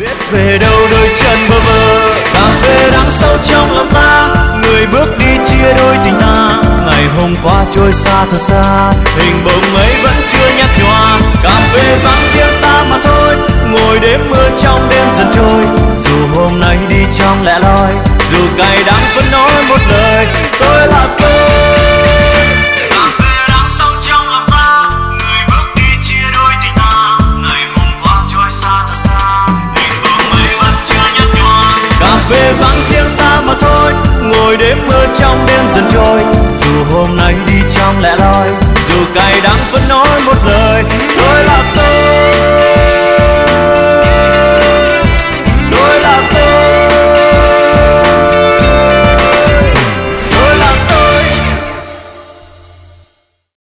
biết về đâu đôi chân bơ vơ. Cà phê đắng sâu trong lòng ta, người bước đi chia đôi tình ta. Ngày hôm qua trôi xa thật xa, hình bóng ấy vẫn chưa nhạt nhòa. Cà phê vắng riêng ta mà thôi, ngồi đếm mưa trong đêm dần trôi. Dù hôm nay đi trong lẻ loi, dù cay đắng vẫn nói một lời, tôi là tôi. Cà phê đắng sâu trong lòng ta, người bước đi chia đôi tình ta. Ngày hôm qua trôi xa thật xa, hình bóng ấy vẫn chưa nhạt nhòa. Cà phê vắng riêng ta mà thôi, ngồi đếm mưa trong đêm dần trôi. Dù hôm nay đi trong lẻ